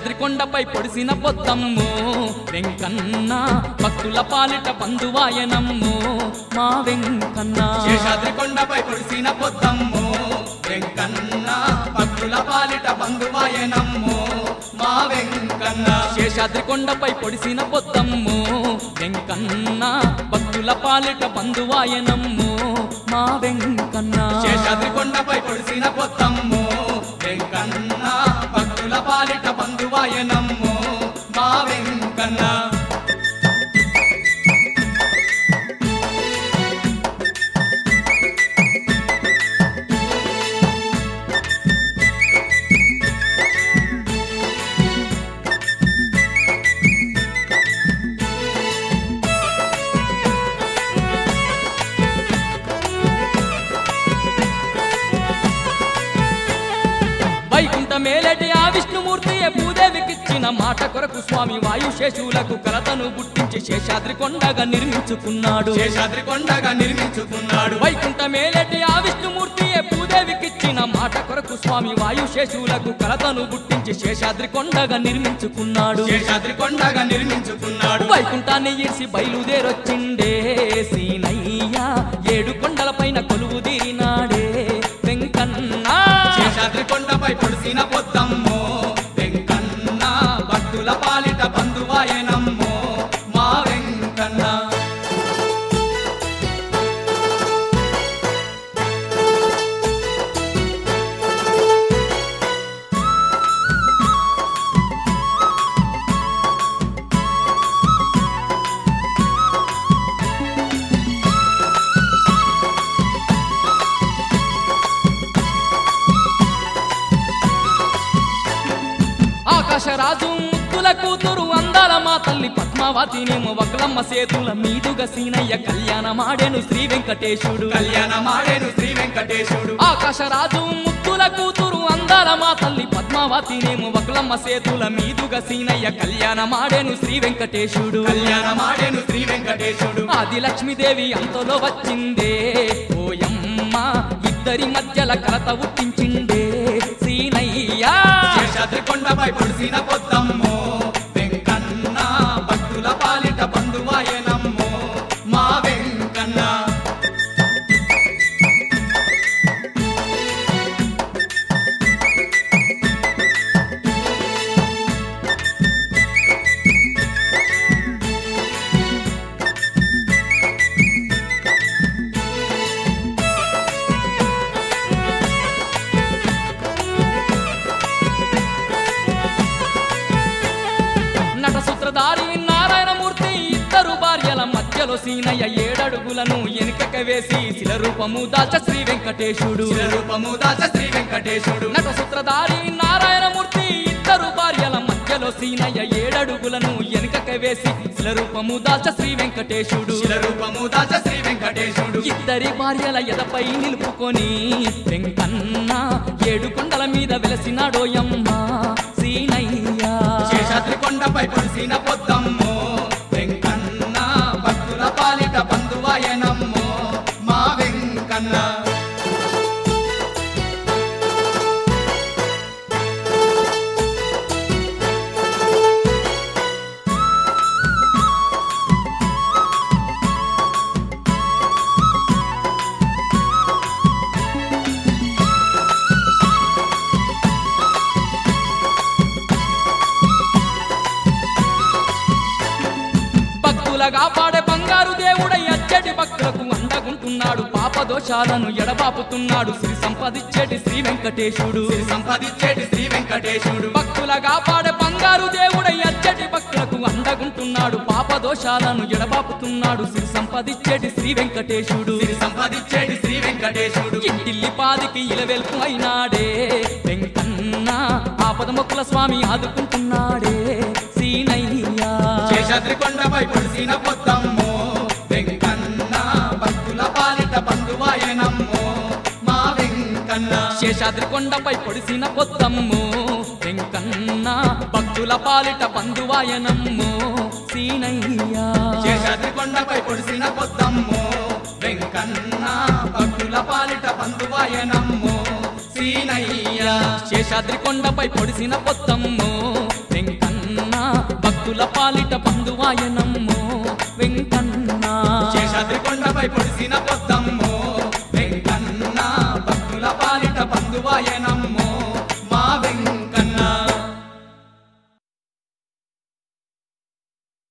శేషాద్రి కొండపై పొడిసిన పొద్దమ్ము వెంకన్న భక్తుల పాలిట బంధువాయనమ్ము మా వెంకన్న శేషాద్రి కొండపై పొడిసిన పొద్దమ్ము వెంకన్న భక్తుల పాలిట బంధువాయనమ్ము మా వెంకన్న శేషాద్రి కొండపై పొడిసిన పొద్దమ్ము వెంకన్న భక్తుల పాలిట బంధువాయనమ్ము మా వెంకన్న శేషాద్రి కొండపై పొడిసిన పొద్దమ్ము వెంకన్న భక్తుల పాలిట బంధువాయనమ్ము మా వెంకన్న వైకుంఠ మేలటి ఆ విష్ణుమూర్తియే భూదేవికిచ్చిన మాట కొరకు స్వామి వాయుశేషులకు కలతను గుర్తించి శేషాద్రి కొండగా నిర్మించుకున్నాడు శేషాద్రి కొండగా నిర్మించుకున్నాడు వైకుంఠ మేలటి ఆ విష్ణుమూర్తియే భూదేవికిచ్చిన మాట కొరకు స్వామి వాయుశేషులకు కలతను గుర్తించి శేషాద్రి కొండగా నిర్మించుకున్నాడు శేషాద్రి కొండగా నిర్మించుకున్నాడు వైకుంఠాన్ని ఈడ్చి బయలుదేరొచ్చిండే సీనయ్య 7 కొండల పైన కొలువు తీరినాడే వెంకన్న శేషాద్రి కొండపై పొడిసిన పొద్దమ్ము వెంకన్న భక్తుల పాలిట బంధువాయనమ్ము మా వెంకన్న ఆకాశరాజు ముద్దుల కూతురు అందాల మా తల్లి పద్మావతినేమో వకలమ్మ సేతుల మీదుగా సీనయ్య కళ్యాణమాడెను శ్రీ వెంకటేశుడు కళ్యాణమాడెను శ్రీ వెంకటేశుడు ఆకాశరాజు ముద్దుల కూతురు అందాల మా తల్లి పద్మావతినేమో వకలమ్మ సేతుల మీదుగా సీనయ్య కళ్యాణమాడెను శ్రీ వెంకటేశుడు కళ్యాణమాడెను శ్రీ వెంకటేశుడు ఆది లక్ష్మీదేవి అంతలో వచ్చిందే ఓయమ్మ ఇద్దరి మధ్యల కలత ఉట్టించిండే సీనయ్య శేషాద్రి కొండపై పొడిసిన పొద్దమ్ము వెంకన్న భక్తుల పాలిట బంధువాయనమ్ము మా వెంకన్న నట సూత్రధారి నారాయణమూర్తి ఇద్దరు భార్యల మధ్యలో సీనయ్య 7 అడుగులను వెనుకక వేసి శిల రూపము దాల్చ శ్రీ వెంకటేశుడు రూపము దాచ శ్రీ వెంకటేశుడు నట సూత్రధారి నారాయణమూర్తి ఇద్దరు భార్యల మధ్యలో సీనయ్య 7 అడుగులను వెనుకక వేసి శిల రూపము దాల్చ శ్రీ వెంకటేశుడు రూపము దాచ శ్రీ వెంకటేశుడు ఇద్దరి భార్యల ఎదపై నిలుపుకొని వెంకన్న 7 కొండల మీద వెలసినాడోయమ్మ సీనయ్య శేషాద్రి కొండపై పొడిసిన పొద్దమ్ము వెంకన్న భక్తుల పాలిట బంధువాయనమ్ము మా వెంకన్న భక్తులగా పాడే బంగారు దేవుడై అచ్చటి భక్తులకు అండగుంటున్నాడు పాప దోషాలను ఎడబాపుతున్నాడు శ్రీ సంపదిచ్చేటి శ్రీ వెంకటేశుడు సంపాదించేటి శ్రీ వెంకటేశుడు భక్తులగా పాడే బంగారు దేవుడై అచ్చటి భక్తులకు అండగుంటున్నాడు పాప దోషాలను ఎడబాపుతున్నాడు శ్రీ సంపదిచ్చేటి శ్రీ వెంకటేశుడు సంపాదించేటి శ్రీ వెంకటేశుడు ఇంటిల్లి పాదికి ఇలవెల్పు అయినాడే వెంకన్న ఆపదమొక్కుల స్వామి ఆదుకుంటున్నాడే సీనయ్య శేషాద్రి కొండపై పొడిసిన పొద్దమ్ము వెంకన్న భక్తుల పాలిట బంధువాయనమ్ము మా వెంకన్న శేషాద్రి కొండపై పొడిసిన పొద్దమ్ము వెంకన్న భక్తుల పాలిట బంధువాయనమ్ము సీనయ్య శేషాద్రి కొండపై పొడిసిన పొద్దమ్ము వెంకన్న భక్తుల పాలిట బంధువాయనమ్ము సీనయ్య శేషాద్రి కొండపై పొడిసిన పొద్దమ్ము భక్తుల పాలిట బంధువాయనమ్మో వెంకన్న శేషాద్రి కొండపై పొడిసిన పొద్దమ్మో